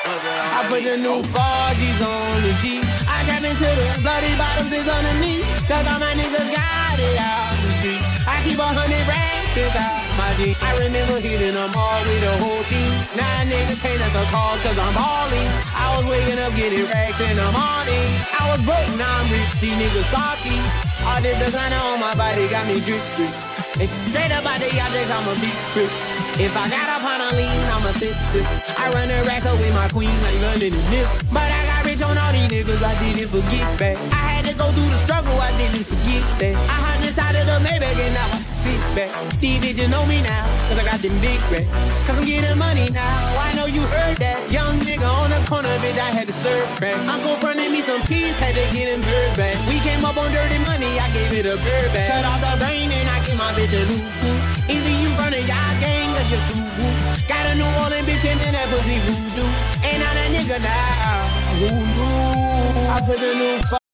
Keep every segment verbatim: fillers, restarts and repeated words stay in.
I put the new four G's on the G. I trap into the bloody bottoms is underneath. Cause all my niggas got it out the street. I keep a hundred racks inside my G. I remember hitting them all with the whole team. Now niggas can't answer calls cause I'm balling. I was waking up getting racks in the morning. I was broke, now I'm rich, these niggas salty. All this designer on my body got me drip, drip. And straight up out the objects, I'm a big trip. If I got up on a lean, I'm a sip, sip. I run the racks up with my queen like London and Nip. But I got rich on all these niggas, I didn't forget back. I had to go through the struggle, I didn't forget that. I hopped inside of the Maybach and now I sit back. These bitches know me now, cause I got them big racks. Cause I'm getting money now, I know you heard that. Young nigga on the corner, bitch, I had to serve crack. Uncle fronted me some peas, had to get him bird back. We came up on dirty money, I gave it a bird back. Cut off the brain and I gave my bitch a new cool. Either you run a y'all gang or you sue. Got a New Orleans bitch and then that pussy voodoo. Ain't not a nigga now, who knew? I put the new f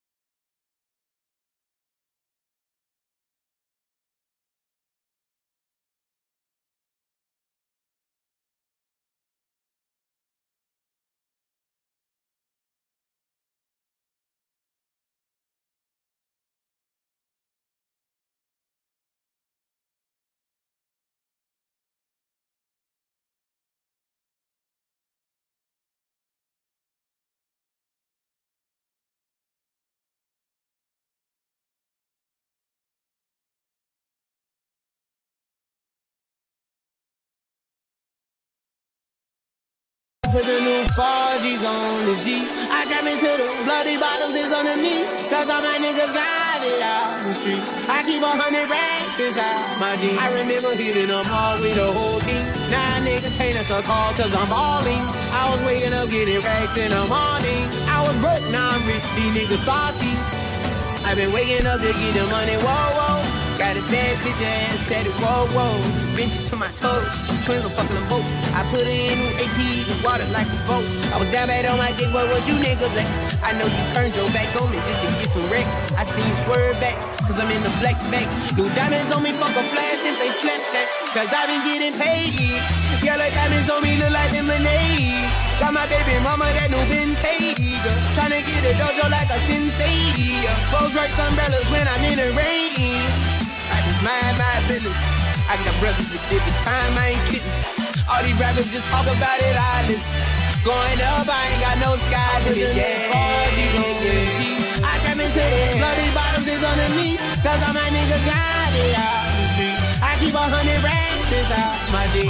Put the new four G's on the G. I trap into the bloody bottoms is underneath. Cause all my niggas got it out the street. I keep a hundred racks inside my G. I remember hitting them all with the whole team. Now niggas can't answer call cause I'm balling. I was waking up getting racks in the morning. I was broke, now I'm rich, these niggas salty. I been waking up to get the money, whoa, whoa. Got a bad bitch ass tatted, whoa, whoa. Bench to my toes, two twins are fucking them both. I put her in new A P, the water like a boat. I was down bad on my dick, where was you niggas at? I know you turned your back on me just to get some wreck. I see you swerve back, cause I'm in the black bag. New diamonds on me, fuck a flash, this ain't Snapchat. Cause I been getting paid. Yellow diamonds on me look like lemonade. Got my baby mama that new vintage. Tryna get a dojo like a sensei. Rolls Royce umbrellas when I'm in the rain. I just mind my business. I got brothers at different time, I ain't kidding. All these rappers just talk about it, I live. Going up, I ain't got no sky limit, yeah. four G's on the G. I trap into the bloody bottoms is underneath. Cause all my niggas got it out the street. I keep a hundred racks inside my D.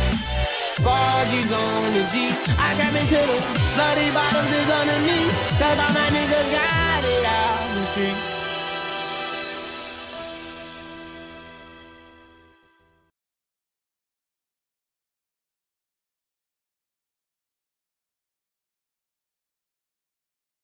four G's on the G. I trap into the bloody bottoms is underneath. Cause all my niggas got it out the street.